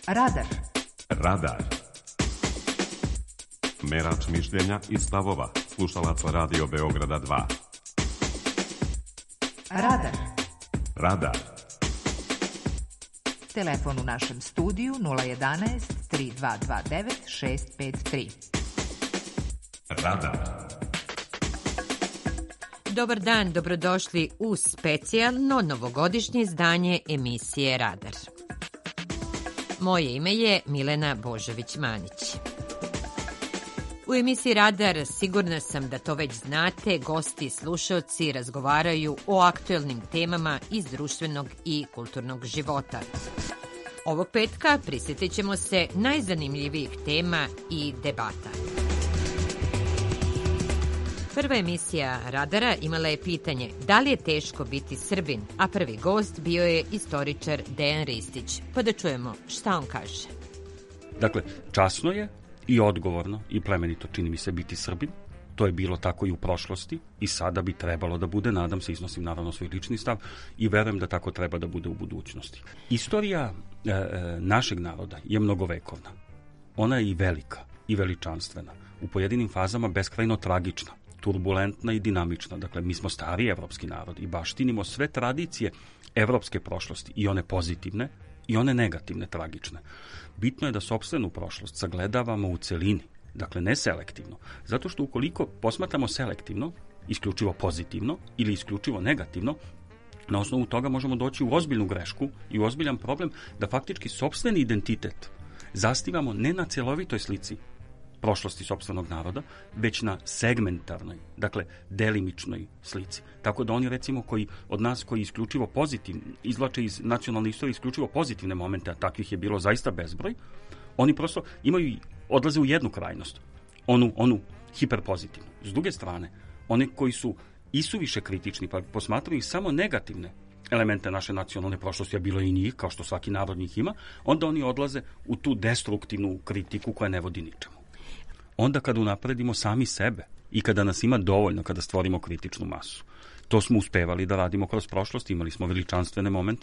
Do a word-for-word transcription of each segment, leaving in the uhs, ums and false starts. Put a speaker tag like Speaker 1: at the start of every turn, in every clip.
Speaker 1: Radar.
Speaker 2: Radar. Merač mišljenja i stavova slušalaca Radio Beograda dva.
Speaker 1: Radar.
Speaker 2: Radar.
Speaker 1: Telefon u našem studiju nula jedanaest tri dva dva devet šest pet tri.
Speaker 2: Radar.
Speaker 3: Dobar dan, dobrodošli u specijalno novogodišnje izdanje emisije Radar. Moje ime je Milena Božović-Manić. U emisiji Radar, sigurna sam da to već znate, gosti i slušaoci razgovaraju o aktuelnim temama iz društvenog i kulturnog života. Ovog petka prisjetit ćemo se najzanimljivijih tema i debata. Prva emisija Radara imala je pitanje da li je teško biti Srbin, a prvi gost bio je istoričar Dejan Ristić. Pa da čujemo šta on kaže.
Speaker 4: Dakle, časno je i odgovorno i plemenito čini mi se biti Srbin. To je bilo tako i u prošlosti i sada bi trebalo da bude, nadam se, iznosim naravno svoj lični stav i verujem da tako treba da bude u budućnosti. Istorija e, našeg naroda je mnogovekovna. Ona je i velika i veličanstvena. U pojedinim fazama beskrajno tragična, turbulentna i dinamična. Dakle, mi smo stari evropski narod i baštinimo sve tradicije evropske prošlosti, i one pozitivne i one negativne, tragične. Bitno je da sopstvenu prošlost sagledavamo u celini, dakle ne selektivno, zato što ukoliko posmatramo selektivno, isključivo pozitivno ili isključivo negativno, na osnovu toga možemo doći u ozbiljnu grešku i u ozbiljan problem da faktički sopstveni identitet zasnivamo ne na celovitoj slici prošlosti sopstvenog naroda, već na segmentarnoj, dakle delimičnoj slici. Tako da oni, recimo, koji od nas koji isključivo pozitivni, izvlače iz nacionalne istorije isključivo pozitivne momente, a takvih je bilo zaista bezbroj, oni prosto imaju, odlaze u jednu krajnost, onu, onu hiperpozitivnu. S druge strane, one koji su isuviše kritični, pa posmatraju samo negativne elemente naše nacionalne prošlosti, a bilo i njih, kao što svaki narod njih ima, onda oni odlaze u tu destruktivnu kritiku koja ne vodi ničemu. Onda kada unapredimo sami sebe i kada nas ima dovoljno, kada stvorimo kritičnu masu. To smo uspevali da radimo kroz prošlost, imali smo veličanstvene momente,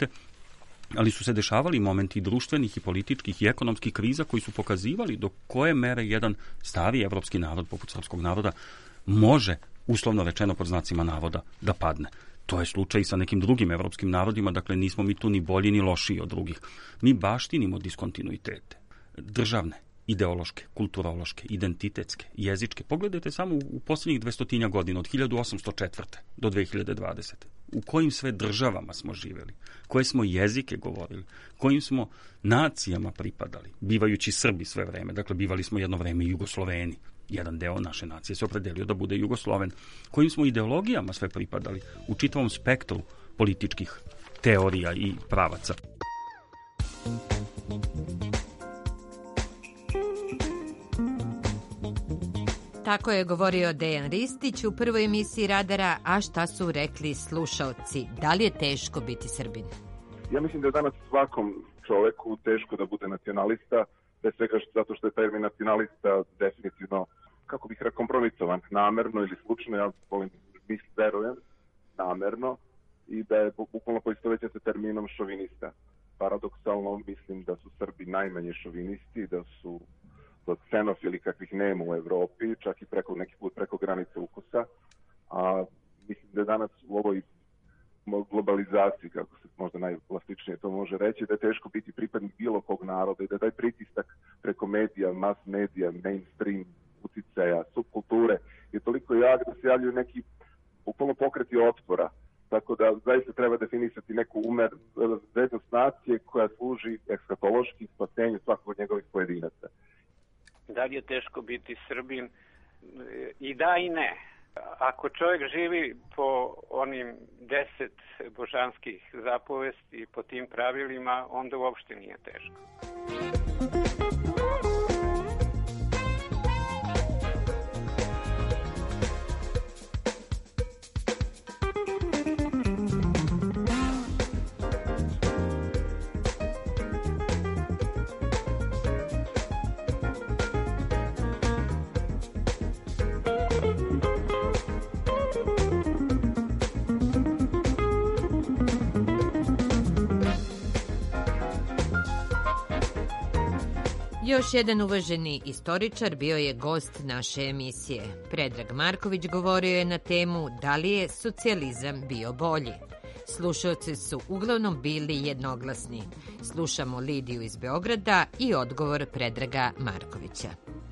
Speaker 4: ali su se dešavali momenti društvenih i političkih i ekonomskih kriza koji su pokazivali do koje mere jedan stari evropski narod, poput srpskog naroda, može, uslovno rečeno pod znacima navoda, da padne. To je slučaj sa nekim drugim evropskim narodima, dakle nismo mi tu ni bolji ni lošiji od drugih. Mi baštinimo diskontinuitete, državne, ideološke, kulturološke, identitetske, jezičke. Pogledajte samo u posljednjih dvestotinja godina, od hiljadu osamsto četvrte do dve hiljade dvadesete. U kojim sve državama smo živjeli, koje smo jezike govorili, kojim smo nacijama pripadali, bivajući Srbi sve vreme. Dakle, bivali smo jedno vreme i Jugosloveni. Jedan deo naše nacije se opredelio da bude Jugosloven. Kojim smo ideologijama sve pripadali u čitavom spektru političkih teorija i pravaca.
Speaker 3: Tako je govorio Dejan Ristić u prvoj emisiji Radara, a šta su rekli slušaoci? Da li je teško biti Srbin?
Speaker 5: Ja mislim da je danas svakom čoveku teško da bude nacionalista, pre svega zato što je termin nacionalista definitivno, kako bih rekao, kompromitovan, namerno ili slučajno, ja volim misli, verujem, namerno, i da je bukvalno poistovećen sa terminom šovinista. Paradoksalno mislim da su Srbi najmanje šovinisti, da su ksenofili kakvih nema u Evropi, čak i preko, neki put preko granice ukusa, a mislim da je danas u ovoj globalizaciji, kako se možda najplastičnije to može reći, da je teško biti pripadnik bilo kog naroda i da je taj pritisak preko medija, mass medija, mainstream, uticaja, subkulture je toliko jak da se javljaju neki bukvalno pokreti otpora. Tako da zaista treba definisati neku umer, vrednost nacije koja služi ekskatološki spasenju svakog od njegovih pojedinaca.
Speaker 6: Da li je teško biti Srbin? I da i ne. Ako čovjek živi po onim deset božanskih zapovesti i po tim pravilima, onda uopšte nije teško.
Speaker 3: Još jedan uvaženi istoričar bio je gost naše emisije. Predrag Marković govorio je na temu da li je socijalizam bio bolji. Slušaoci su uglavnom bili jednoglasni. Slušamo Lidiju iz Beograda i odgovor Predraga Markovića.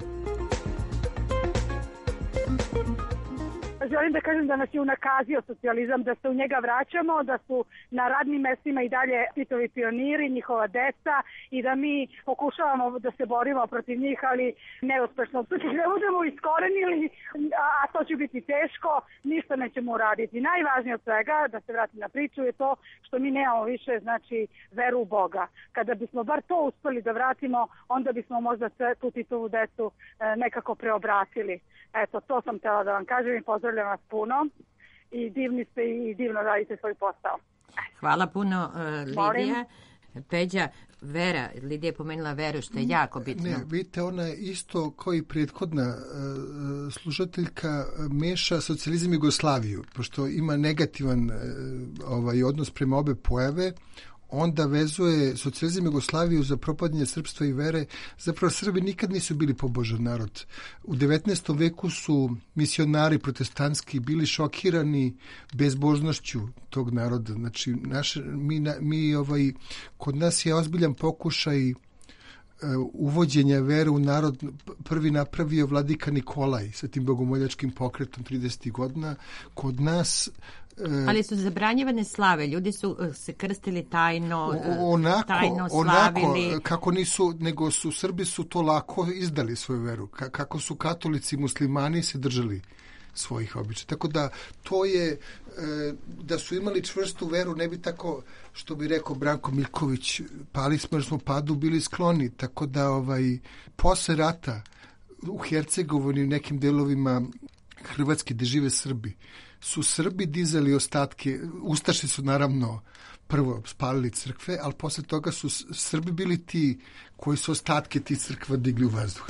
Speaker 7: Želim da kažem da nas je unakazio socijalizam, da se u njega vraćamo, da su na radnim mestima i dalje Titovi pioniri, njihova deca i da mi pokušavamo da se borimo protiv njih, ali neuspešno. Ne budemo iskorenili, a to će biti teško, ništa nećemo uraditi. Najvažnije od svega, da se vratim na priču, je to što mi nemamo više, znači, veru u Boga. Kada bismo bar to uspeli da vratimo, onda bismo možda tu Titovu decu nekako preobratili. Eto, to sam htjela da vam kažem i pozdravljam vas puno i divni ste i divno radite svoj posao.
Speaker 3: Hvala puno, uh, Lidija. Peđa, Vera, Lidija je pomenula Veru, što je jako bitno.
Speaker 8: Ne, vidite, ona je isto kao i prethodna uh, slušateljka meša socijalizam i Jugoslaviju, pošto ima negativan uh, ovaj odnos prema obe pojave, onda vezuje socijalizam i Jugoslaviju za propadanje srpstva i vere. Zapravo Srbi nikad nisu bili pobožan narod. U devetnaestom veku su misionari protestantski bili šokirani bezbožnošću tog naroda. Znači, naš, mi, mi, ovaj, kod nas je ozbiljan pokušaj uh, uvođenja vere u narod prvi napravio vladika Nikolaj sa tim bogomoljačkim pokretom tridesetih godina. Kod nas
Speaker 3: ali su zabranjivane slave, ljudi su se krstili tajno,
Speaker 8: onako,
Speaker 3: tajno slavili.
Speaker 8: Onako, kako nisu, nego su Srbi su to lako izdali svoju veru, kako su katolici i muslimani se držali svojih običaja. Tako da to je, da su imali čvrstu veru, ne bi tako, što bi rekao Branko Miljković, pali smo jer smo padu bili skloni. Tako da ovaj, posle rata u Hercegovini i nekim delovima Hrvatske gde žive Srbi, su Srbi dizali ostatke, ustaše su naravno prvo spalili crkve, ali posle toga su Srbi bili ti koji su ostatke tih crkva digli u vazduh.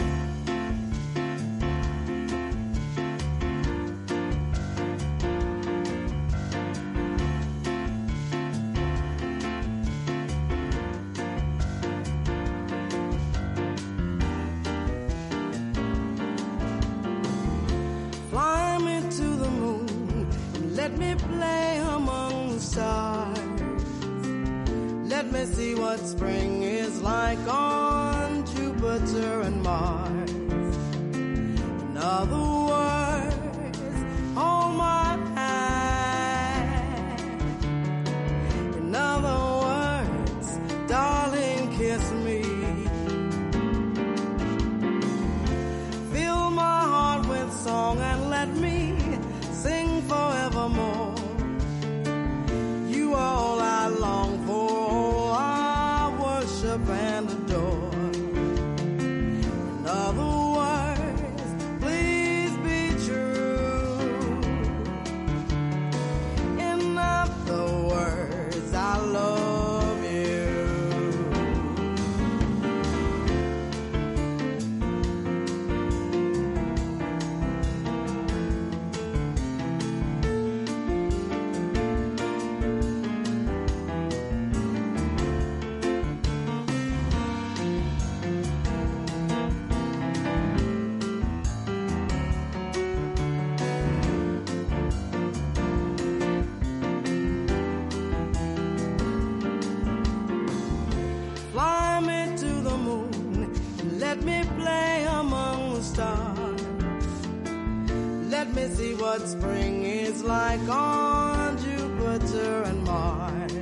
Speaker 9: What spring is like on Jupiter and Mars.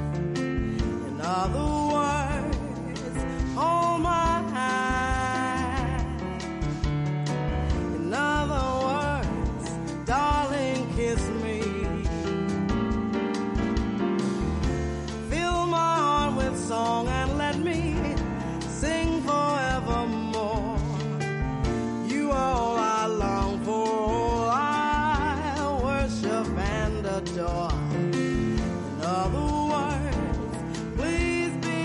Speaker 9: In other words, hold my hand. In other words, darling, kiss me. Fill my heart with song and let me sing forevermore. You are all I long for. In other words, please be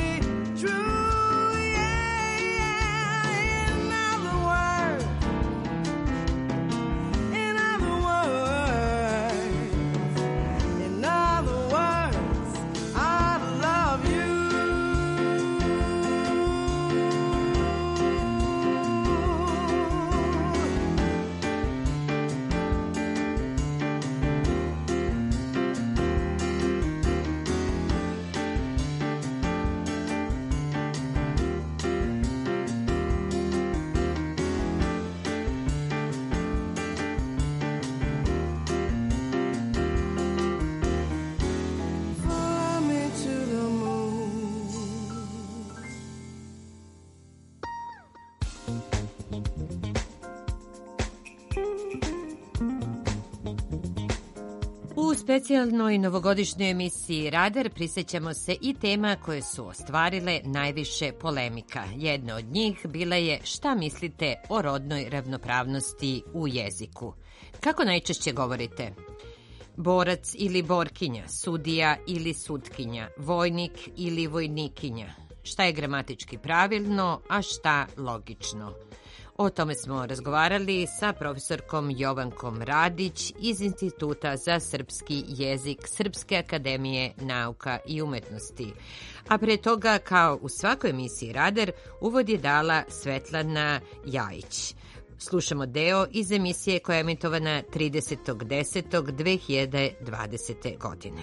Speaker 3: U specijalnoj novogodišnjoj emisiji Radar prisjećamo se i tema koje su ostvarile najviše polemika. Jedna od njih bila je šta mislite o rodnoj ravnopravnosti u jeziku. Kako najčešće govorite? Borac ili borkinja, sudija ili sutkinja, vojnik ili vojnikinja. Šta je gramatički pravilno, a šta logično? O tome smo razgovarali sa profesorkom Jovankom Radić iz Instituta za srpski jezik Srpske akademije nauka i umetnosti. A pre toga, kao u svakoj emisiji Radar, uvod je dala Svetlana Jajić. Slušamo deo iz emisije koja je emitovana tridesetog desetog dve hiljade dvadesete. godine.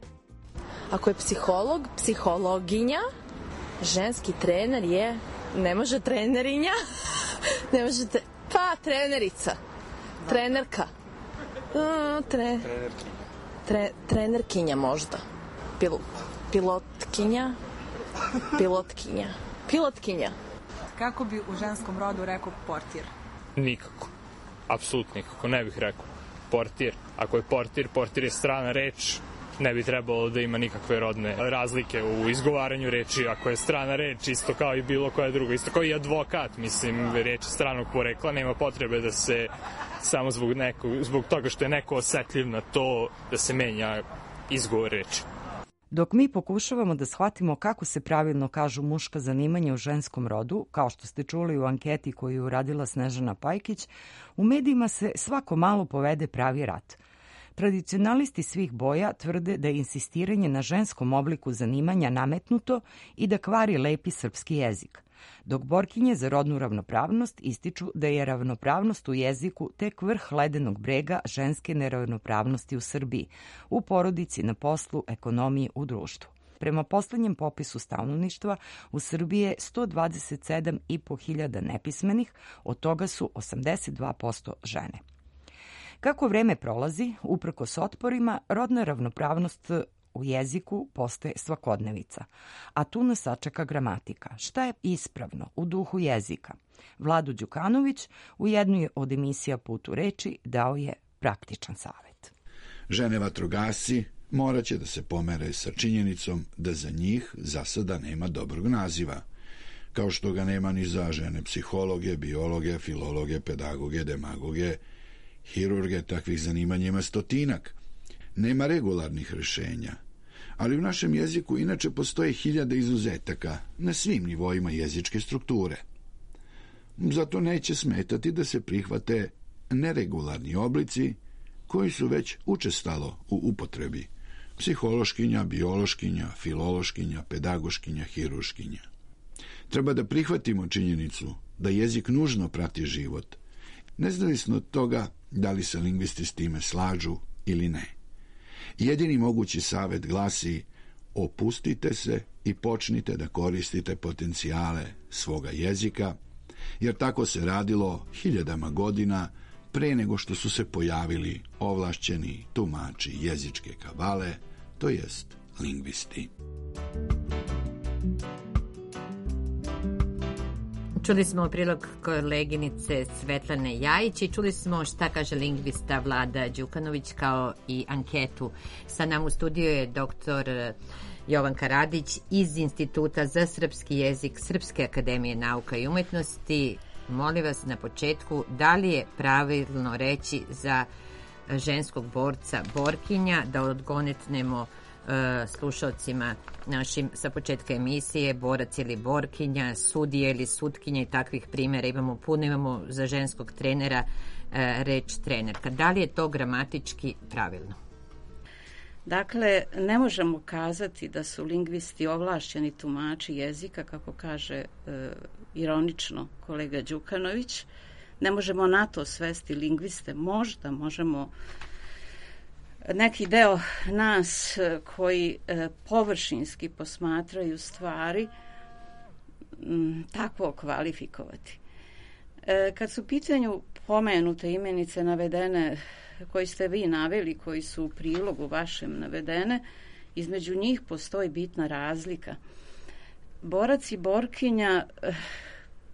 Speaker 10: Ako je psiholog, psihologinja, ženski trener je, ne može trenerinja, ne možete, pa trenerica, trenerka, uh, tre, tre, trenerkinja možda, Pil, pilotkinja, pilotkinja, pilotkinja.
Speaker 11: Kako bi u ženskom rodu rekao portir?
Speaker 12: Nikako. Apsolutno nikako, ne bih rekao. Portir. Ako je portir, portir je strana reč, ne bi trebalo da ima nikakve rodne razlike u izgovaranju reči. Ako je strana reč, isto kao i bilo koja druga, isto kao i advokat, mislim, reč stranog porekla, nema potrebe da se samo zbog, neko, zbog toga što je neko osetljiv na to, da se menja izgovor reči.
Speaker 13: Dok mi pokušavamo da shvatimo kako se pravilno kažu muška zanimanja u ženskom rodu, kao što ste čuli u anketi koju je uradila Snežana Pajkić, u medijima se svako malo povede pravi rat. Tradicionalisti svih boja tvrde da je insistiranje na ženskom obliku zanimanja nametnuto i da kvari lepi srpski jezik, dok borkinje za rodnu ravnopravnost ističu da je ravnopravnost u jeziku tek vrh ledenog brega ženske neravnopravnosti u Srbiji, u porodici, na poslu, ekonomiji, u društvu. Prema poslednjem popisu stanovništva u Srbiji je sto dvadeset sedam i po hiljada nepismenih, od toga su osamdeset dva posto žene. Kako vreme prolazi, uprkos otporima, rodna ravnopravnost u jeziku postaje svakodnevica, a tu nas sačeka gramatika. Šta je ispravno u duhu jezika? Vlado Đukanović u jednoj od emisija Put u reči dao je praktičan savet.
Speaker 14: Žene vatrogasci morat će da se pomere sa činjenicom da za njih za sada nema dobrog naziva, kao što ga nema ni za žene psihologe, biologe, filologe, pedagoge, demagoge, hirurge, takvih zanimanja ima stotinak. Nema regularnih rešenja, ali u našem jeziku inače postoje hiljade izuzetaka na svim nivoima jezičke strukture. Zato neće smetati da se prihvate neregularni oblici koji su već učestalo u upotrebi. Psihološkinja, biološkinja, filološkinja, pedagoškinja, hiruškinja. Treba da prihvatimo činjenicu da jezik nužno prati život, nezavisno od toga da li se lingvisti s time slažu ili ne. Jedini mogući savet glasi: opustite se i počnite da koristite potencijale svoga jezika, jer tako se radilo hiljadama godina pre nego što su se pojavili ovlašćeni tumači jezičke kabale, to jest lingvisti.
Speaker 3: Čuli smo prilog koleginice Svetlane Jajić i čuli smo šta kaže lingvista Vlada Đukanović, kao i anketu. Sa nam u studiju je doktor Jovanka Radić iz Instituta za srpski jezik Srpske akademije nauka i umetnosti. Molim vas na početku, da li je pravilno reći za ženskog borca borkinja, da odgonetnemo slušalcima našim sa početka emisije, borac ili borkinja, sudija ili sutkinja i takvih primjera imamo puno. Imamo za ženskog trenera reč trenerka. Da li je to gramatički pravilno?
Speaker 15: Dakle, ne možemo kazati da su lingvisti ovlašćeni tumači jezika, kako kaže e, ironično kolega Đukanović. Ne možemo na to svesti lingviste. Možda možemo neki deo nas koji e, površinski posmatraju stvari m, tako kvalifikovati. E, kad su u pitanju pomenute imenice navedene, koji ste vi naveli, koji su u prilogu vašem navedene, između njih postoji bitna razlika. Borac i borkinja,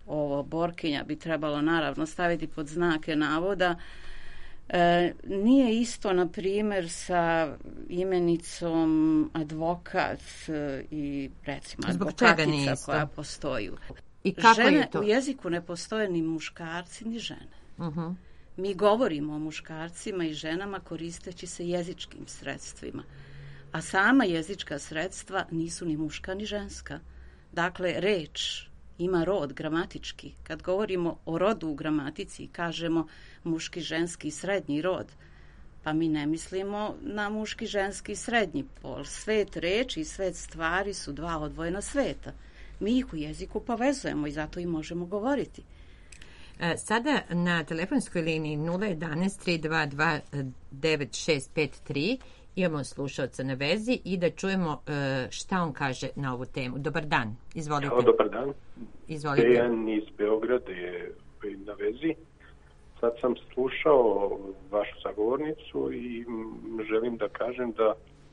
Speaker 15: ovo borkinja bi trebalo naravno staviti pod znake navoda. E, nije isto, na primjer, sa imenicom advokat i recimo advokatica koja postoji.
Speaker 3: I kako
Speaker 15: žene
Speaker 3: je to?
Speaker 15: U jeziku ne postoje ni muškarci ni žene.
Speaker 3: Uh-huh.
Speaker 15: Mi govorimo o muškarcima i ženama koristeći se jezičkim sredstvima, a sama jezička sredstva nisu ni muška ni ženska. Dakle, reč ima rod gramatički. Kad govorimo o rodu u gramatici, kažemo muški, ženski i srednji rod, pa mi ne mislimo na muški, ženski i srednji pol. Svet reči i svet stvari su dva odvojena sveta. Mi ih u jeziku povezujemo i zato i možemo govoriti.
Speaker 3: Sada na telefonskoj liniji nula jedanaest tri dva dva devet šest pet tri imamo slušalca na vezi i da čujemo šta on kaže na ovu temu. Dobar dan, izvolite.
Speaker 16: Evo, dobar dan.
Speaker 3: Izvolite.
Speaker 16: Dejan iz Beograda je na vezi. Sad sam slušao vašu sagovornicu i želim da kažem da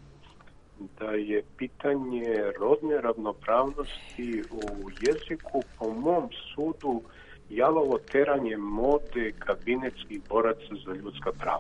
Speaker 16: da je pitanje rodne ravnopravnosti u jeziku po mom sudu jalovo teranje mode kabinetskih boraca za ljudska prava.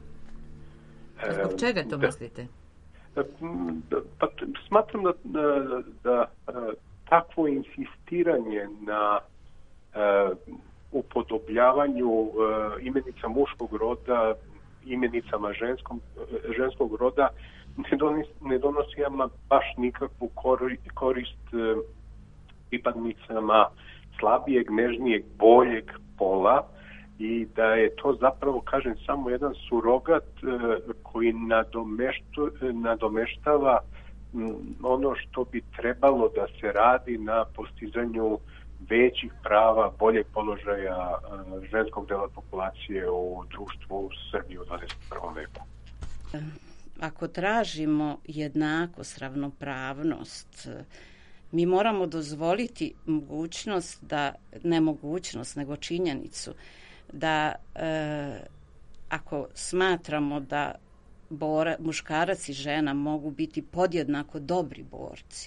Speaker 3: Zbog čega to
Speaker 16: da,
Speaker 3: mislite?
Speaker 16: Da, da, pa, smatram da, da, da takvo insistiranje na uh, upodobljavanju uh, imenica muškog roda imenicama ženskom, ženskog roda ne donosi, ne donosi ama baš nikakvu korist uh, pripadnicama slabijeg, nežnijeg, boljeg pola i da je to zapravo, kažem, samo jedan surogat uh, koji nadomeštu, nadomeštava um, ono što bi trebalo da se radi na postizanju većih prava, boljeg položaja uh, ženskog dela populacije u društvu u Srbiji u dvadeset prvom veku.
Speaker 15: Ako tražimo jednakost, ravnopravnost, mi moramo dozvoliti mogućnost da, ne mogućnost, nego činjenicu, da e, ako smatramo da bora, muškarac i žena mogu biti podjednako dobri borci,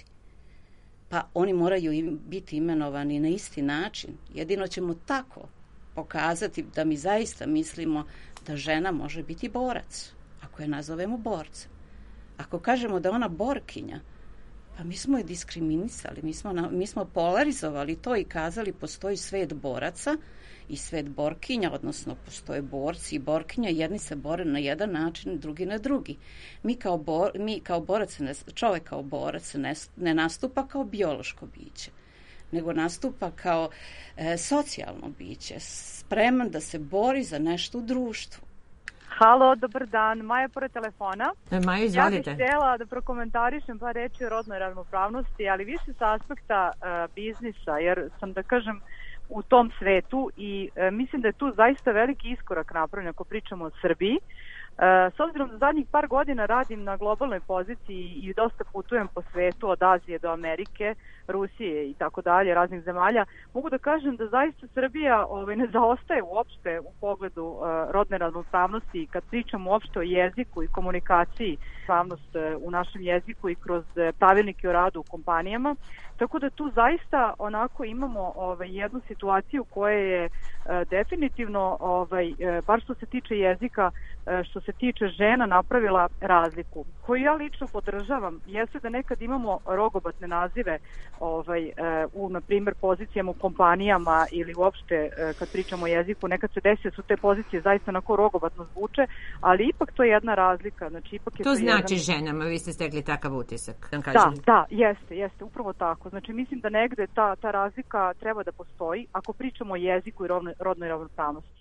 Speaker 15: pa oni moraju im biti imenovani na isti način. Jedino ćemo tako pokazati da mi zaista mislimo da žena može biti borac, ako je nazovemo borcem. Ako kažemo da ona borkinja, pa mi smo je diskriminisali, mi smo, na, mi smo polarizovali to i kazali postoji svet boraca i svet borkinja, odnosno postoje borci i borkinja, jedni se bore na jedan način, drugi na drugi. Mi kao, bor, mi kao borac, čovjek kao borac ne, ne nastupa kao biološko biće, nego nastupa kao e, socijalno biće, spreman da se bori za nešto u društvu.
Speaker 17: Halo, dobar dan. Maja pored telefona.
Speaker 3: Maja, izvolite.
Speaker 17: Ja bih htjela da prokomentarišem par reći o rodnoj ravnopravnosti, ali više sa aspekta uh, biznisa, jer sam, da kažem, u tom svetu i uh, mislim da je tu zaista veliki iskorak napravljen ako pričamo o Srbiji. Uh, s obzirom da zadnjih par godina radim na globalnoj poziciji i dosta putujem po svetu od Azije do Amerike, Rusije i tako dalje, raznih zemalja, mogu da kažem da zaista Srbija ovaj, ne zaostaje uopšte u pogledu uh, rodne ravnopravnosti kad pričamo uopšte o jeziku i komunikaciji, ravnopravnost uh, u našem jeziku i kroz uh, pravilnike o radu u kompanijama. Tako da tu zaista onako imamo ovaj, jednu situaciju koja je uh, definitivno, ovaj, uh, bar što se tiče jezika, uh, što se tiče žena, napravila razliku. Koju ja lično podržavam jeste da nekad imamo rogobatne nazive ovaj, uh, u, na primjer, pozicijama u kompanijama ili uopšte uh, kad pričamo o jeziku, nekad se desi da su te pozicije zaista onako rogobatno zvuče, ali ipak to je jedna razlika. Znači, ipak je
Speaker 3: to,
Speaker 17: to
Speaker 3: znači
Speaker 17: jedan...
Speaker 3: ženama, vi ste stekli takav utisak. Da,
Speaker 17: da, da, jeste, jeste, upravo tako. Znači, mislim da negde ta, ta razlika treba da postoji ako pričamo o jeziku i rovno, rodnoj ravnopravnosti.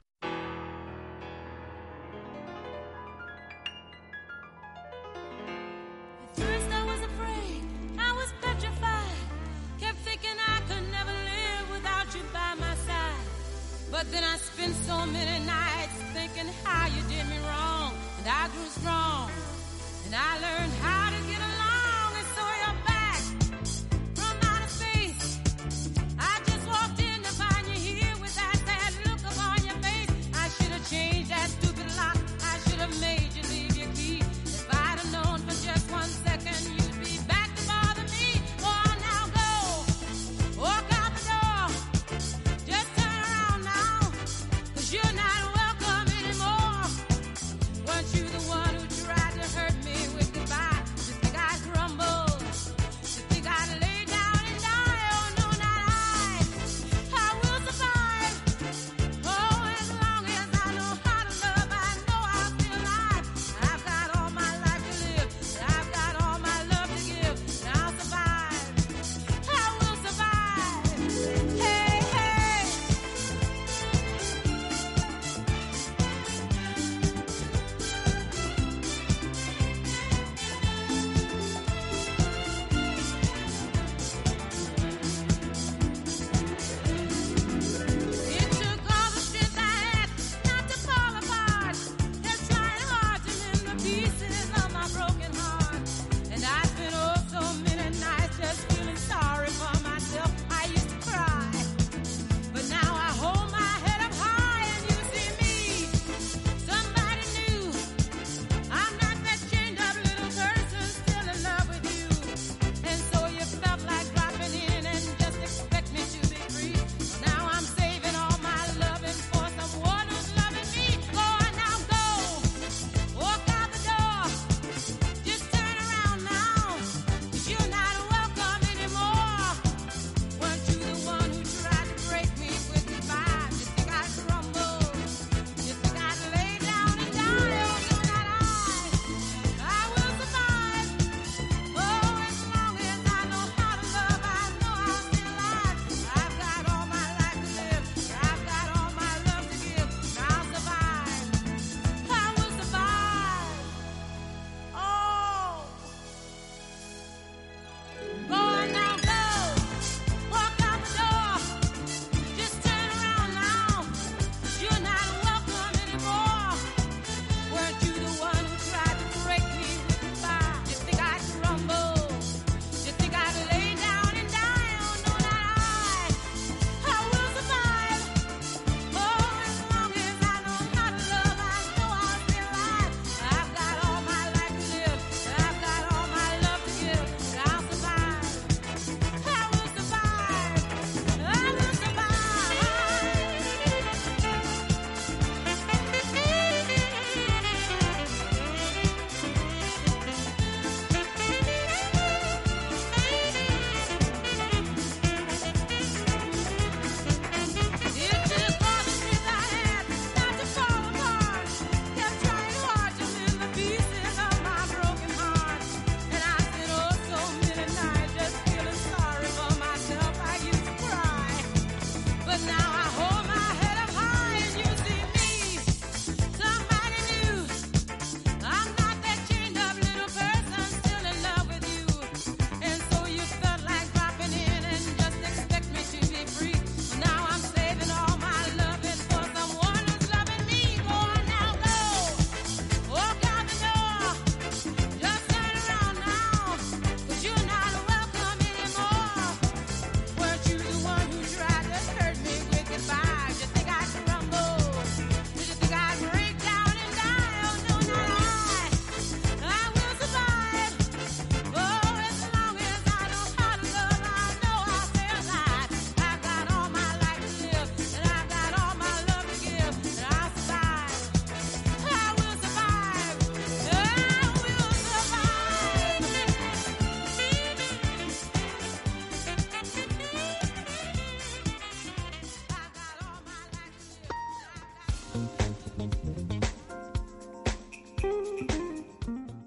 Speaker 18: But then I spent so many nights thinking how you did me wrong, and I grew strong, and I learned how to get along, and so you're back from outer space. I just walked in to find you here with that sad look upon your face. I should have changed that stupid lock. I should have made you leave your key. If I'd have known for just one second you'd be back to bother me. Oh, now go, walk out the door.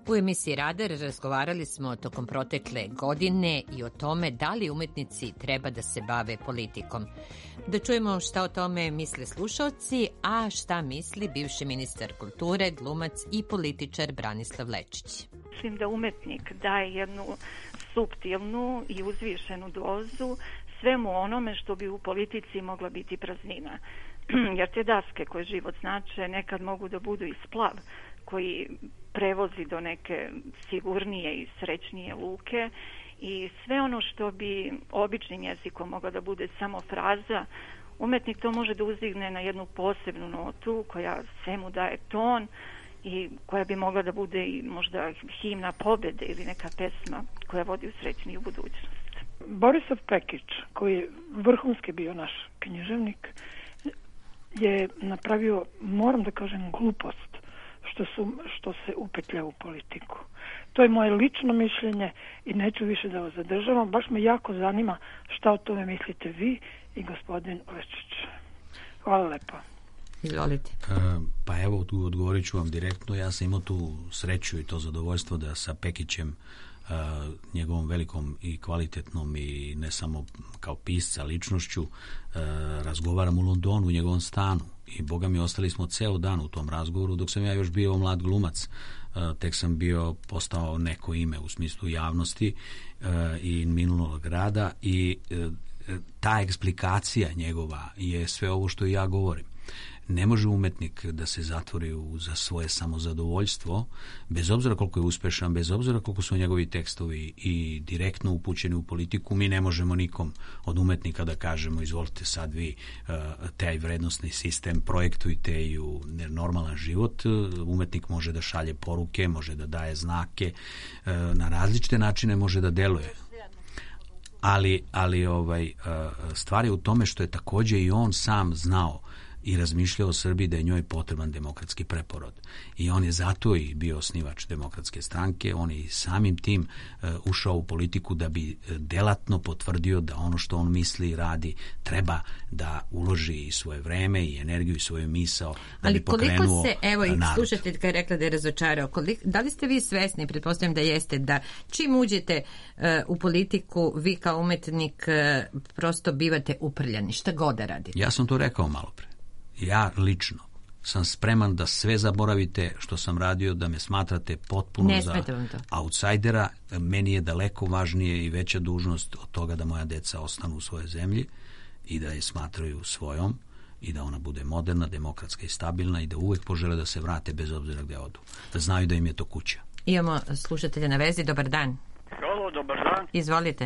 Speaker 3: U emisiji Radar razgovarali smo tokom protekle godine i o tome da li umetnici treba da se bave politikom. Da čujemo šta o tome misle slušalci, a šta misli bivši ministar kulture, glumac i političar Branislav Lečić.
Speaker 19: Mislim da umetnik daje jednu suptilnu i uzvišenu dozu svemu onome što bi u politici mogla biti praznina. Jer te daske koje život znače nekad mogu da budu i splav koji prevozi do neke sigurnije i srećnije luke i sve ono što bi običnim jezikom mogla da bude samo fraza, umetnik to može da uzdigne na jednu posebnu notu koja svemu daje ton i koja bi mogla da bude i možda himna pobede ili neka pesma koja vodi u srećniju budućnost.
Speaker 20: Borisav Pekić, koji je vrhunski bio naš književnik, je napravio, moram da kažem, glupost što, su, što se upetlja u politiku. To je moje lično mišljenje i neću više da vas zadržavam. Baš me jako zanima šta o tome mislite vi i gospodin Lečić. Hvala lepo.
Speaker 3: Izvolite.
Speaker 21: E, pa evo, odgovorit ću vam direktno. Ja sam imao tu sreću i to zadovoljstvo da sa Pekićem, Uh, njegovom velikom i kvalitetnom i ne samo kao pisca ličnošću, uh, razgovaram u Londonu u njegovom stanu i boga mi ostali smo ceo dan u tom razgovoru dok sam ja još bio mlad glumac. Uh, tek sam bio postao neko ime u smislu javnosti uh, i minulog rada i uh, ta eksplikacija njegova je sve ovo što ja govorim. Ne može umetnik da se zatvori u, za svoje samozadovoljstvo, bez obzira koliko je uspešan, bez obzira koliko su njegovi tekstovi i direktno upućeni u politiku. Mi ne možemo nikom od umetnika da kažemo izvolite sad vi uh, taj vrednostni sistem projektujte i u normalan život. Umetnik može da šalje poruke, može da daje znake, uh, na različite načine može da deluje. Ali, ali ovaj, uh, stvar je u tome što je takođe i on sam znao i razmišljao o Srbiji da je njoj potreban demokratski preporod. I on je zato i bio osnivač Demokratske stranke, on je i samim tim uh, ušao u politiku da bi delatno potvrdio da ono što on misli i radi treba da uloži i svoje vreme i energiju i svoju misao da
Speaker 3: ali
Speaker 21: bi pokrenuo narod.
Speaker 3: Ali koliko se, evo i slušateljka je rekla da je razočarao, koliko, da li ste vi svesni, pretpostavljam da jeste, da čim uđete uh, u politiku, vi kao umetnik uh, prosto bivate uprljani, šta god da radite?
Speaker 21: Ja sam to rekao malo pre. Ja lično sam spreman da sve zaboravite što sam radio, da me smatrate potpuno za outsidera. Meni je daleko važnije i veća dužnost od toga da moja deca ostanu u svojoj zemlji i da je smatraju svojom i da ona bude moderna, demokratska i stabilna i da uvek požele da se vrate bez obzira gde odu. Da znaju da im je to kuća.
Speaker 3: Imamo slušatelja na vezi. Dobar dan.
Speaker 22: Halo, dobar dan.
Speaker 3: Izvolite.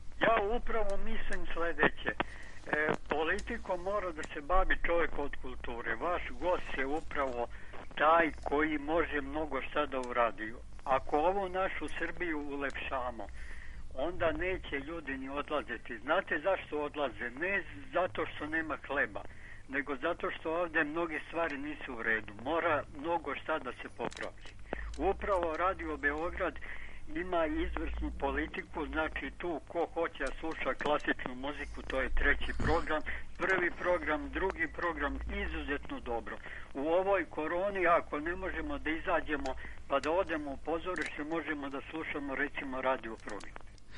Speaker 22: Ja upravo mislim sledeće. E, politikom mora da se bavi čovjek od kulture. Vaš gost je upravo taj koji može mnogo šta da uradi. Ako ovo našu Srbiju ulepšamo, onda neće ljudi ni odlaziti. Znate zašto odlaze? Ne zato što nema hleba, nego zato što ovdje mnoge stvari nisu u redu. Mora mnogo šta da se popravi. Upravo Radio Beograd ima izvrsnu politiku, znači tu ko hoće da sluša klasičnu muziku, to je treći program, prvi program, drugi program, izuzetno dobro. U ovoj koroni, ako ne možemo da izađemo pa da odemo u pozorište, možemo da slušamo recimo radio program.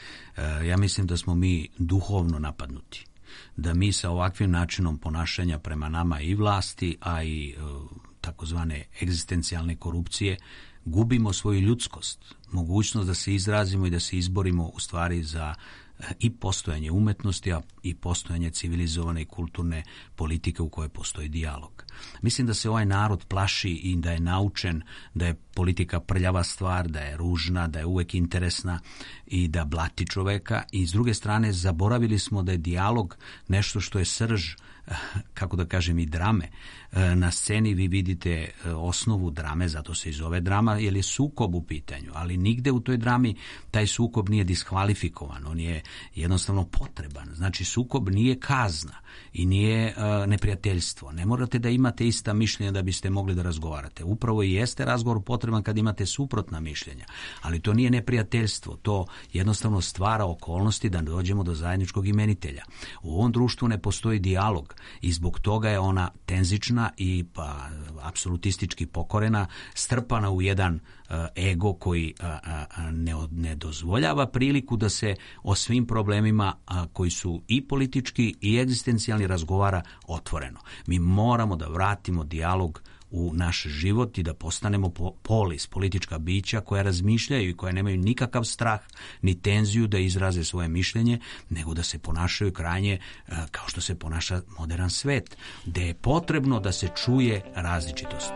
Speaker 21: E, ja mislim da smo mi duhovno napadnuti. Da mi sa ovakvim načinom ponašanja prema nama i vlasti, a i e, takozvane egzistencijalne korupcije, gubimo svoju ljudskost, mogućnost da se izrazimo i da se izborimo u stvari za i postojanje umetnosti, a i postojanje civilizovane i kulturne politike u kojoj postoji dijalog. Mislim da se ovaj narod plaši i da je naučen da je politika prljava stvar, da je ružna, da je uvek interesna i da blati čoveka i s druge strane zaboravili smo da je dijalog nešto što je srž, kako da kažem, i drame. Na sceni vi vidite osnovu drame, zato se i zove drama, jer je sukob u pitanju, ali nigde u toj drami taj sukob nije diskvalifikovan, on je jednostavno potreban. Znači, sukob nije kazna i nije uh, neprijateljstvo. Ne morate da imate ista mišljenja da biste mogli da razgovarate. Upravo i jeste razgovor potreban kad imate suprotna mišljenja, ali to nije neprijateljstvo, to jednostavno stvara okolnosti da dođemo do zajedničkog imenitelja. U ovom društvu ne postoji dijalog, dijalog. I zbog toga je ona tenzična i pa apsolutistički pokorena, strpana u jedan uh, ego koji uh, uh, ne, ne dozvoljava priliku da se o svim problemima uh, koji su i politički i egzistencijalni razgovara otvoreno. Mi moramo da vratimo dijalog u naš život i da postanemo polis, politička bića koja razmišljaju i koja nemaju nikakav strah ni tenziju da izraze svoje mišljenje, nego da se ponašaju krajnje kao što se ponaša modern svet, gde je potrebno da se čuje različitost.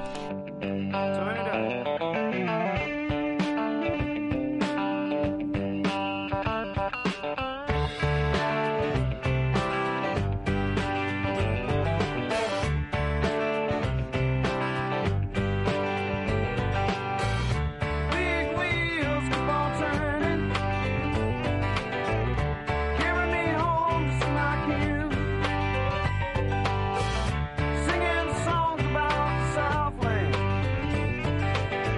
Speaker 9: Singing songs about Southland.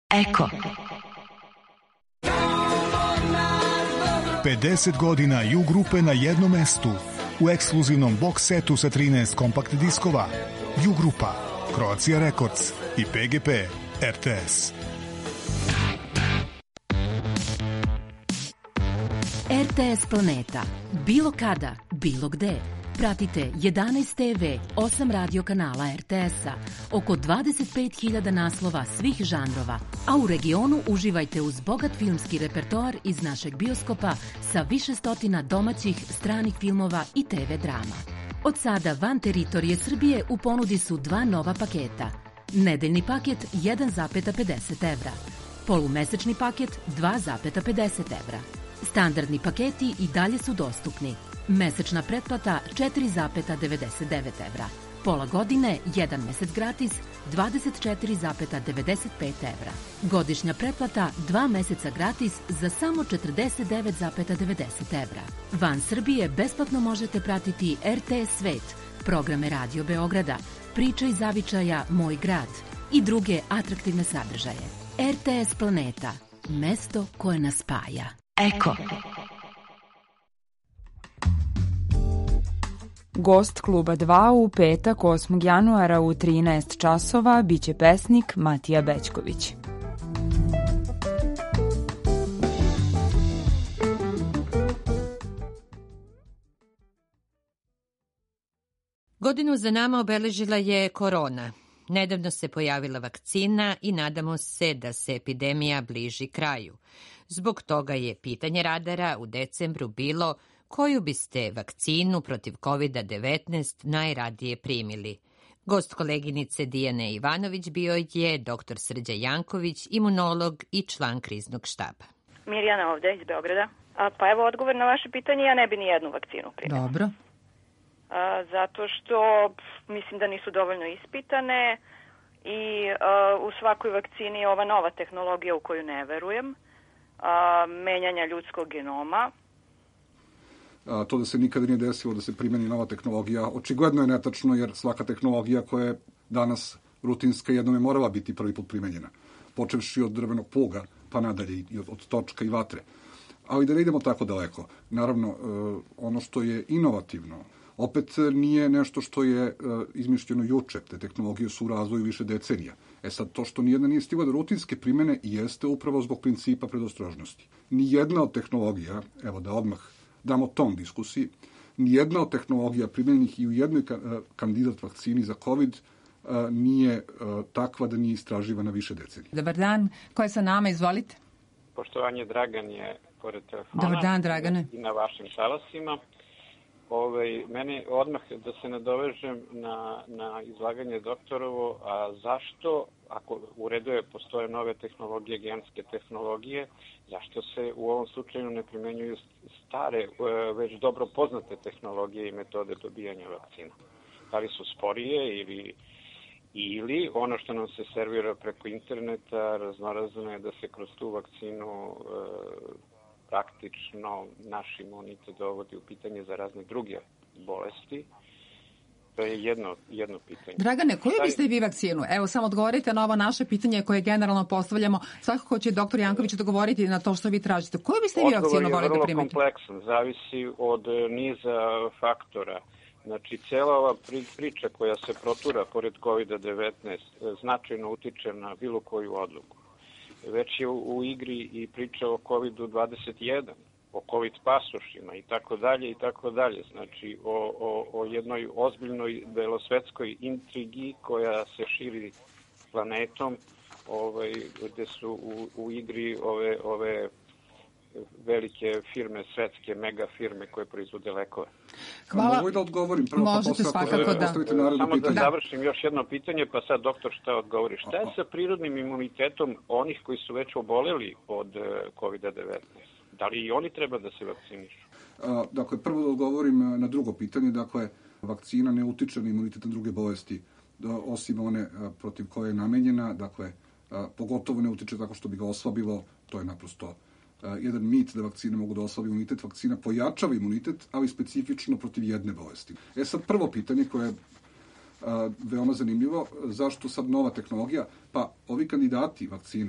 Speaker 1: Eko.
Speaker 2: pedeset godina Ju grupe na jednom mestu u ekskluzivnom box setu sa trinaest kompakt diskova. Ju grupa, Croatia Records i P G P R T S.
Speaker 1: R T S Planeta. Bilo kada, bilo gde. Pratite jedanaest te ve, osam radio kanala R T S-a, oko dvadeset pet hiljada naslova svih žanrova, a u regionu uživajte uz bogat filmski repertoar iz našeg bioskopa sa više stotina domaćih, stranih filmova i te ve drama. Od sada van teritorije Srbije u ponudi su dva nova paketa. Nedeljni paket jedan zarez pedeset evra, polumesečni paket dva zarez pedeset evra. Standardni paketi i dalje su dostupni. Mesečna pretplata četiri zarez devedeset devet evra. Pola godine, jedan mesec gratis, dvadeset četiri zarez devedeset pet evra. Godišnja pretplata, dva meseca gratis za samo četrdeset devet zarez devedeset evra. Van Srbije besplatno možete pratiti R T S Svet, programe Radio Beograda, Priče iz zavičaja Moj grad i druge atraktivne sadržaje. R T S Planeta, mesto koje nas spaja. Eko.
Speaker 23: Gost Kluba dva u petak osmog januara u trinaest časova biće pesnik Matija Bećković.
Speaker 3: Godinu za nama obeležila je korona. Nedavno se pojavila vakcina i nadamo se da se epidemija bliži kraju. Zbog toga je pitanje radara u decembru bilo koju biste vakcinu protiv kovid devetnaest najradije primili. Gost koleginice Dijane Ivanović bio je doktor Srđa Janković, imunolog i član kriznog štaba.
Speaker 24: Mirjana ovde iz Beograda. A, pa evo odgovor na vaše pitanje, ja ne bi ni jednu vakcinu primila.
Speaker 23: Dobro.
Speaker 24: A, zato što mislim da nisu dovoljno ispitane i a, u svakoj vakcini je ova nova tehnologija u koju ne verujem, a, menjanja ljudskog genoma.
Speaker 25: A, to da se nikada nije desilo da se primeni nova tehnologija, očigledno je netačno jer svaka tehnologija koja je danas rutinska jednom je morala biti prvi put primenjena, počevši od drvenog pluga pa nadalje i od, od točka i vatre. Ali da ne idemo tako daleko. Naravno, ono što je inovativno, opet nije nešto što je izmišljeno juče. Te tehnologije su u razvoju više decenija. E sad, to što nijedna nije stigla do rutinske primene jeste upravo zbog principa predostrožnosti. Nijedna od tehnologija, evo da odmah damo ton diskusiji, nijedna od tehnologija primenjenih i u jednoj kandidat vakcini za COVID nije takva da nije istraživana više decenija.
Speaker 26: Dobar dan, ko je sa nama, izvolite.
Speaker 6: Poštovanje, Dragan je pored telefona.
Speaker 26: Dobar dan, Dragane.
Speaker 6: I na vašim talasima. Ove, meni odmah da se nadovežem na, na izlaganje doktorovo, a zašto, ako u redu je, postoje nove tehnologije, genske tehnologije, zašto se u ovom slučaju ne primenjuju stare, već dobro poznate tehnologije i metode dobijanja vakcina? Da li su sporije ili, ili ono što nam se servira preko interneta, raznorazno je da se kroz tu vakcinu e, praktično naš imunitet dovodi u pitanje za razne druge bolesti. To je jedno, jedno pitanje.
Speaker 26: Dragane, koju biste vi vakcinu? Evo, samo odgovorite na ovo naše pitanje koje generalno postavljamo. Svakako će doktor Janković dogovoriti na to što vi tražite. Koju biste vi vakcinu volili da primite?
Speaker 6: Odgovor je vrlo kompleksan, zavisi od niza faktora. Znači, cijela ova priča koja se protura pored kovid devetnaest značajno utiče na bilo koju odluku. Već je u igri i priča o kovid dvadeset jedan, o COVID pasošima i tako dalje i tako dalje. Znači, o, o, o jednoj ozbiljnoj belosvetskoj intrigi koja se širi planetom, ovaj, gde su u, u igri ove, ove velike firme, svetske mega firme koje proizvode lekove.
Speaker 26: Hvala.
Speaker 25: Mogu da odgovorim prvo,
Speaker 26: možete
Speaker 25: pa
Speaker 26: svakako da.
Speaker 6: Samo da završim još jedno pitanje, pa sad doktor šta odgovori. Šta je sa prirodnim imunitetom onih koji su već oboleli od kovid devetnaest? Da li i oni treba da se vakcinišu?
Speaker 25: A, dakle, prvo da odgovorim na drugo pitanje. Dakle, vakcina ne utiče na imunitet na druge bolesti, da, osim one a, protiv koje je namenjena. Dakle, a, pogotovo ne utiče tako što bi ga oslabilo. To je naprosto Uh, jedan mit da vakcine mogu da oslabi imunitet. Vakcina pojačava imunitet, ali specifično protiv jedne bolesti. E sad, prvo pitanje koje je uh, veoma zanimljivo, zašto sad nova tehnologija? Pa ovi kandidati vakcine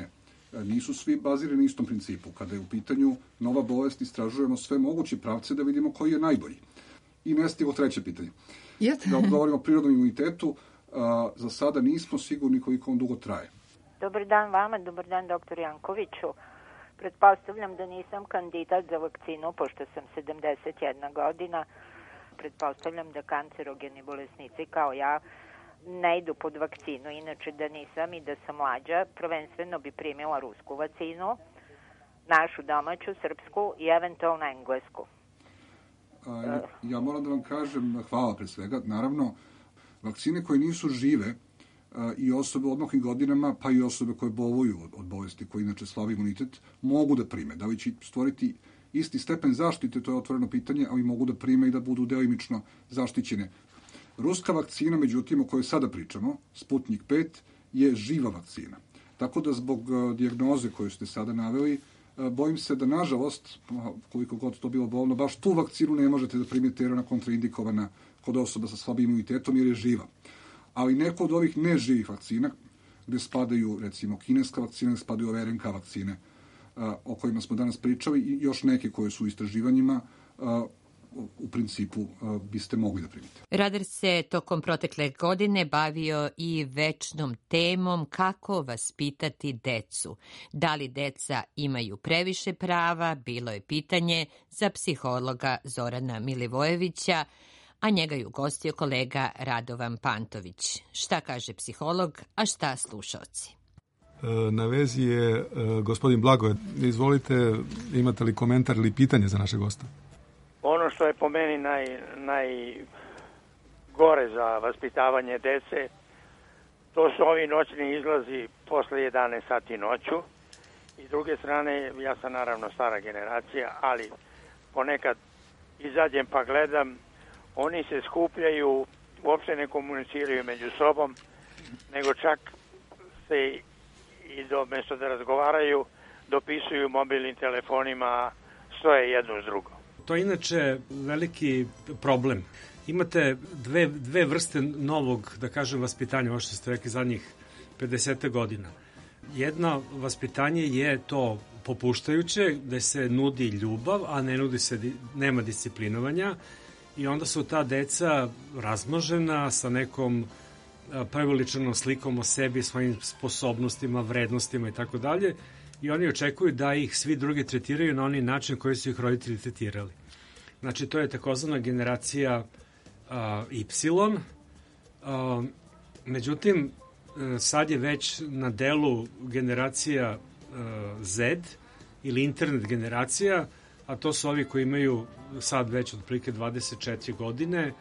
Speaker 25: nisu svi bazirani na istom principu. Kada je u pitanju nova bolest, istražujemo sve moguće pravce da vidimo koji je najbolji. I ne stigo treće pitanje.
Speaker 26: Yes.
Speaker 25: Da odgovorimo o prirodnom imunitetu, a, za sada nismo sigurni koliko on dugo traje.
Speaker 4: Dobar dan vama, dobar dan doktor Jankoviću. Pretpostavljam da nisam kandidat za vakcinu, pošto sam sedamdeset jedna godina. Pretpostavljam da kancerogeni bolesnici kao ja ne idu pod vakcinu. Inače da nisam i da sam mlađa, prvenstveno bi primila rusku vakcinu, našu domaću, srpsku i eventualno englesku.
Speaker 25: A, ja moram da vam kažem, hvala pre svega, naravno, vakcine koje nisu žive a, i osobe u odmaklim godinama, pa i osobe koje boluju od, od bolesti, koje inače slabi imunitet, mogu da prime. Da li će stvoriti isti stepen zaštite, to je otvoreno pitanje, ali mogu da prime i da budu delimično zaštićene. Ruska vakcina, međutim, o kojoj sada pričamo, Sputnik pet, je živa vakcina. Tako da zbog a, dijagnoze koju ste sada naveli, bojim se da, nažalost, koliko god to bilo bolno, baš tu vakcinu ne možete da primite jer ona kontraindikovana kod osoba sa slabim imunitetom jer je živa. Ali neko od ovih neživih vakcina, gde spadaju, recimo, kineska vakcina, gde spadaju ove R N K vakcine o kojima smo danas pričali i još neke koje su u istraživanjima, u principu biste mogli da primite.
Speaker 3: Radar se tokom protekle godine bavio i večnom temom kako vaspitati decu. Da li deca imaju previše prava, bilo je pitanje za psihologa Zorana Milivojevića, a njega je ugostio kolega Radovan Pantović. Šta kaže psiholog, a šta slušaoci?
Speaker 5: Na vezi je gospodin Blagoje. Izvolite, imate li komentar ili pitanje za naše gosta?
Speaker 7: Ono što je po meni naj, najgore za vaspitavanje dece, to su ovi noćni izlazi posle jedanaest sati noću. I s druge strane, ja sam naravno stara generacija, ali ponekad izađem pa gledam, oni se skupljaju, uopšte ne komuniciraju među sobom, nego čak se i do, mesto da razgovaraju, dopisuju mobilnim telefonima, stoje jedno s drugom.
Speaker 8: To je inače veliki problem. Imate dve, dve vrste novog, da kažem, vaspitanja, ovo što ste rekli zadnjih pedeset godina. Jedno vaspitanje je to popuštajuće, gde se nudi ljubav, a ne nudi se, nema disciplinovanja i onda su ta deca razmnožena sa nekom preveličanom slikom o sebi, svojim sposobnostima, vrednostima i tako dalje. I oni očekuju da ih svi drugi tretiraju na onaj način koji su ih roditelji tretirali. Znači, to je takozvana generacija uh, Y. Uh, međutim, sad je već na delu generacija uh, Z ili internet generacija, a to su ovi koji imaju sad već otprilike dvadeset četiri godine.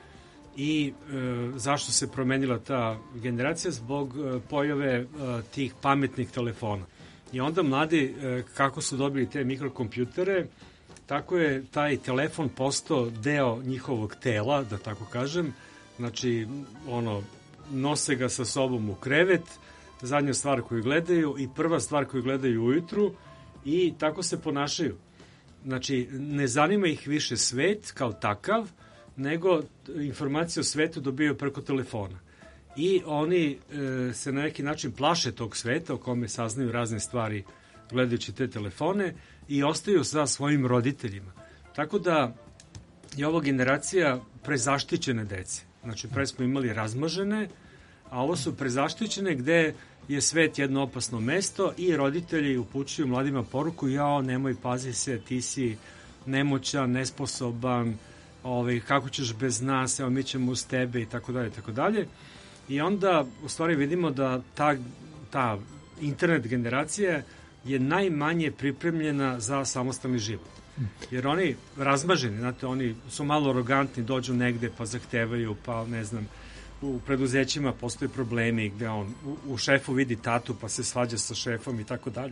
Speaker 8: I e, zašto se promenila ta generacija? Zbog e, pojave e, tih pametnih telefona. I onda mladi, e, kako su dobili te mikrokompjutere, tako je taj telefon postao deo njihovog tela, da tako kažem. Znači, ono, nose ga sa sobom u krevet, zadnja stvar koju gledaju i prva stvar koju gledaju ujutru i tako se ponašaju. Znači, ne zanima ih više svet kao takav, nego informacije o svetu dobijaju preko telefona. I oni e, se na neki način plaše tog sveta o kome saznaju razne stvari gledajući te telefone i ostaju sa svojim roditeljima. Tako da je ovo generacija prezaštićene dece. Znači, pre smo imali razmažene, a ovo su prezaštićene gde je svet jedno opasno mesto i roditelji upućuju mladima poruku: jao, nemoj, pazi se, ti si nemoćan, nesposoban, ovaj, kako ćeš bez nas, evo mi ćemo uz tebe i tako dalje, tako dalje. I onda u stvari vidimo da ta, ta internet generacija je najmanje pripremljena za samostalni život. Jer oni razmaženi, znate, oni su malo arogantni, dođu negde pa zahtevaju, pa ne znam, u preduzećima postoje problemi gde on u, u šefu vidi tatu pa se svađa sa šefom i tako dalje.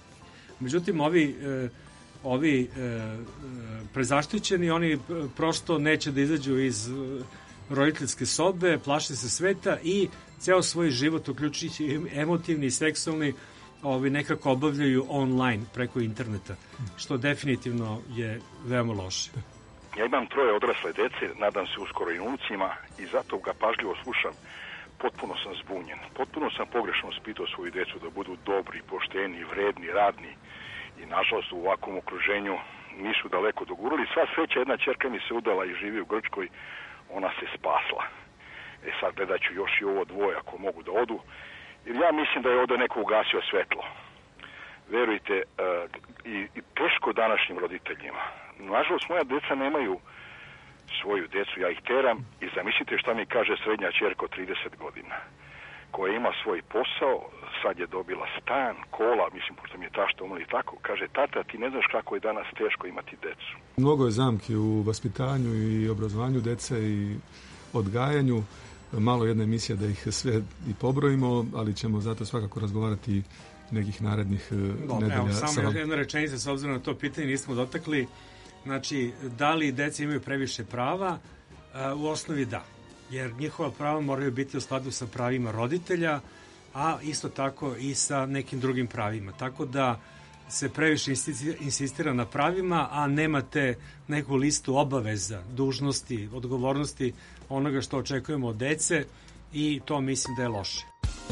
Speaker 8: Međutim, ovi e, ovi e, prezaštićeni, oni prosto neće da izađu iz roditeljske sobe, plaše se sveta i ceo svoj život, uključujući emotivni i seksualni, ovi nekako obavljaju online preko interneta, što definitivno je veoma loše.
Speaker 10: Ja imam troje odrasle dece, nadam se uskoro i unucima, i zato ga pažljivo slušam. potpuno sam zbunjen. Potpuno sam pogrešno spitao svoju decu da budu dobri, pošteni, vredni, radni. I nažalost u ovakvom okruženju nisu daleko dogurali. Sva sreća, jedna ćerka mi se udala i živi u Grčkoj, ona se spasla. E sad gledat ću još i ovo dvoje ako mogu da odu. Jer ja mislim da je ovdje neko ugasio svetlo. Verujte, uh, i, i teško današnjim roditeljima. Nažalost, moja deca nemaju svoju decu, ja ih teram i zamislite šta mi kaže srednja ćerka od trideset godina, koja ima svoj posao, sad je dobila stan, kola, mislim, pošto mi je tašta umrla i tako, kaže, tata, ti ne znaš kako je danas teško imati decu.
Speaker 5: Mnogo je zamki u vaspitanju i obrazovanju dece i odgajanju. Malo jedna emisija da ih sve i pobrojimo, ali ćemo zato svakako razgovarati nekih narednih Dobre, nedelja.
Speaker 8: Evo, samo jedna rečenica s obzirom na to pitanje nismo dotakli. Znači, da li dece imaju previše prava? U osnovi da. Jer njihova prava moraju biti u skladu sa pravima roditelja, a isto tako i sa nekim drugim pravima. Tako da se previše insistira na pravima, a nemate neku listu obaveza, dužnosti, odgovornosti onoga što očekujemo od dece i to mislim da je loše.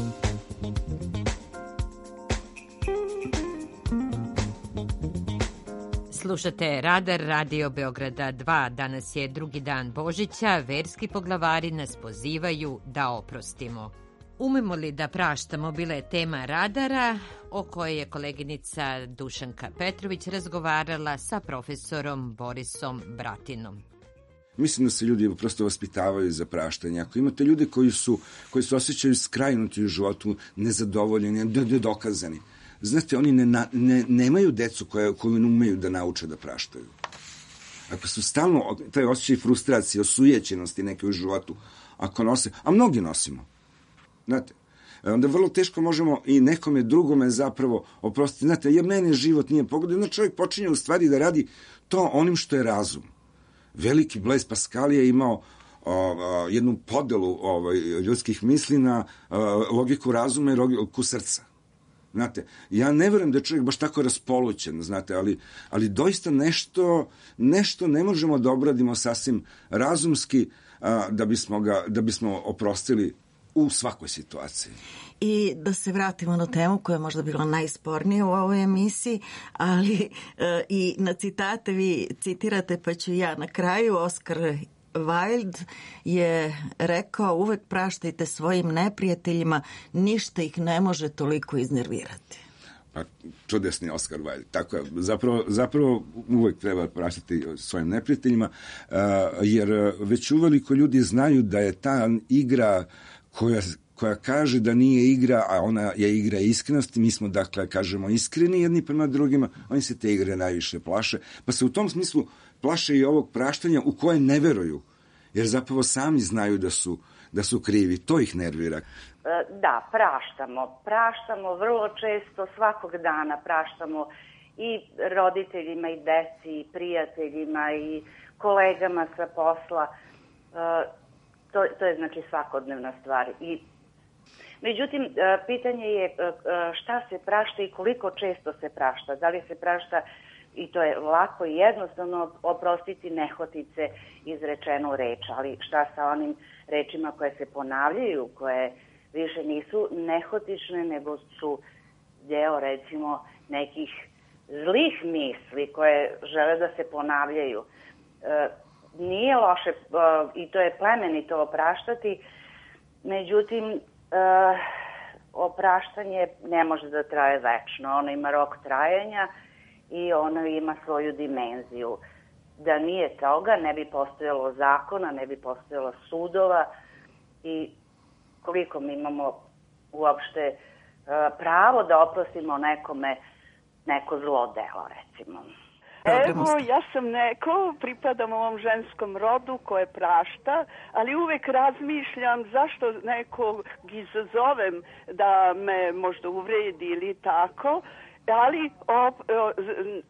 Speaker 3: Slušate Radar Radio Beograda dva. Danas je drugi dan Božića. Verski poglavari nas pozivaju da oprostimo. Umemo li da praštamo bila je tema Radara, o kojoj je koleginica Dušanka Petrović razgovarala sa profesorom Borisom Bratinom.
Speaker 11: Mislim da se ljudi prosto vaspitavaju za praštanje. Ako imate ljude koji su, koji se osjećaju skrajnuti u životu, nezadovoljeni, nedokazani, znate, oni ne, ne, nemaju decu koje, koju ne umeju da nauče da praštaju. Ako su stalno, taj osjećaj frustracije, osujećenosti neke u životu, ako nose, a mnogi nosimo, znate, onda vrlo teško možemo i nekome drugome zapravo oprostiti. Znate, jer mene život nije pogodio, onda čovjek počinje u stvari da radi to onim što je razum. Veliki Blaise Pascal je imao o, o, jednu podelu ovaj, ljudskih misli na o, logiku razuma i logiku srca. Znate, ja ne verujem da je čovjek baš tako raspolućen, znate, ali, ali doista nešto, nešto ne možemo da obradimo sasvim razumski a, da bismo ga, da bismo oprostili u svakoj situaciji.
Speaker 12: I da se vratimo na temu koja je možda bila najspornija u ovoj emisiji, ali e, i na citate vi citirate, pa ću ja na kraju. Oscar Wilde je rekao, uvek praštajte svojim neprijateljima, ništa ih ne može toliko iznervirati.
Speaker 11: Pa, čudesni Oscar Wilde. Tako je. Zapravo, zapravo uvek treba praštati svojim neprijateljima, uh, jer već uveliko ljudi znaju da je ta igra koja koja kaže da nije igra, a ona je igra iskrenosti, mi smo, dakle, kažemo iskreni jedni prema drugima, oni se te igre najviše plaše, pa se u tom smislu plaše i ovog praštanja u koje ne veruju, jer zapravo sami znaju da su, da su krivi, to ih nervira.
Speaker 13: Da, praštamo, praštamo vrlo često, svakog dana praštamo i roditeljima, i deci, i prijateljima, i kolegama sa posla, to, to je znači svakodnevna stvar. I međutim, pitanje je šta se prašta i koliko često se prašta. Da li se prašta, i to je lako i jednostavno, oprostiti nehotice izrečenu reč, ali šta sa onim rečima koje se ponavljaju, koje više nisu nehotične, nego su deo, recimo, nekih zlih misli koje žele da se ponavljaju. Nije loše, i to je plemenito opraštati, međutim, Uh, opraštanje ne može da traje večno. Ono ima rok trajanja i ono ima svoju dimenziju. Da nije toga, ne bi postojalo zakona, ne bi postojalo sudova i koliko mi imamo uopšte uh, pravo da oprostimo nekome neko zlo delo, recimo.
Speaker 14: Evo, ja sam neko, pripadam ovom ženskom rodu koje prašta, ali uvek razmišljam zašto nekog izazovem da me možda uvredi ili tako, ali op,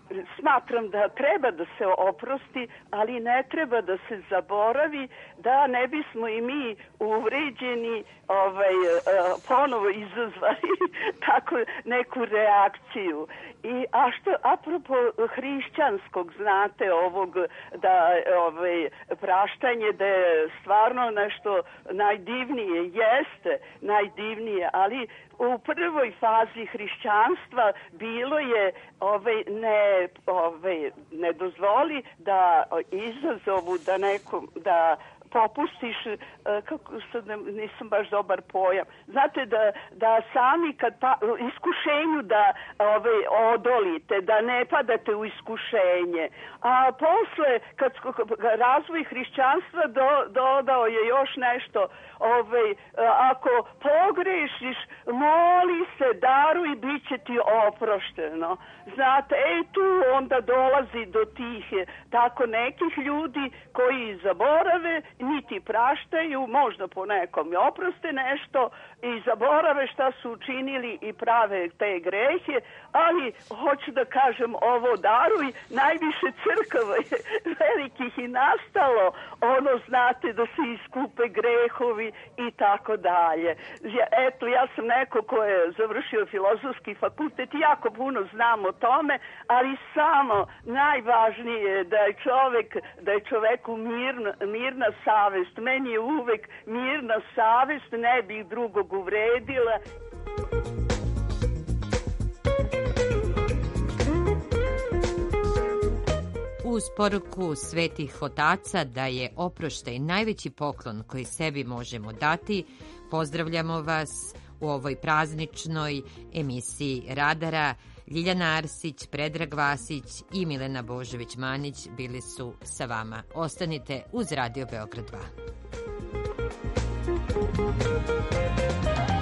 Speaker 14: smatram da treba da se oprosti, ali ne treba da se zaboravi, da ne bismo i mi uvređeni ovaj, ponovo izazvali tako neku reakciju. I, a što, apropo hrišćanskog, znate, ovog, da ovaj, praštanje, da je stvarno nešto najdivnije, jeste najdivnije, ali u prvoj fazi hrišćanstva bilo je ovaj, ne, ovaj, ne dozvoli da izazovu, da nekom, da popustiš, kako sad nisam baš dobar pojam. Znate da, da sami kad pa, iskušenju da ove, odolite, da ne padate u iskušenje. A posle, kad razvoj hrišćanstva do, dodao je još nešto, ove, ako pogrešiš, moli se, daruj, bit će ti oprošteno. Znate, e tu onda dolazi do tih tako nekih ljudi koji zaborave, niti praštaju, možda po nekom i oproste nešto i zaborave šta su učinili i prave te grehe, ali hoću da kažem ovo daruj, najviše crkava je velikih i nastalo, ono znate da se iskupe grehovi i tako dalje. Eto, ja sam neko ko je završio filozofski fakultet i jako puno znam o tome, ali samo najvažnije je da je čovek, da je čoveku mirna, mirna savest. Meni je uvek mirna savest, ne bih drugog uvredila.
Speaker 3: Uz poruku svetih otaca da je oproštaj najveći poklon koji sebi možemo dati, pozdravljamo vas u ovoj prazničnoj emisiji Radara. Ljiljana Arsić, Predrag Vasić i Milena Božović-Manić bili su sa vama. Ostanite uz Radio Beograd dva.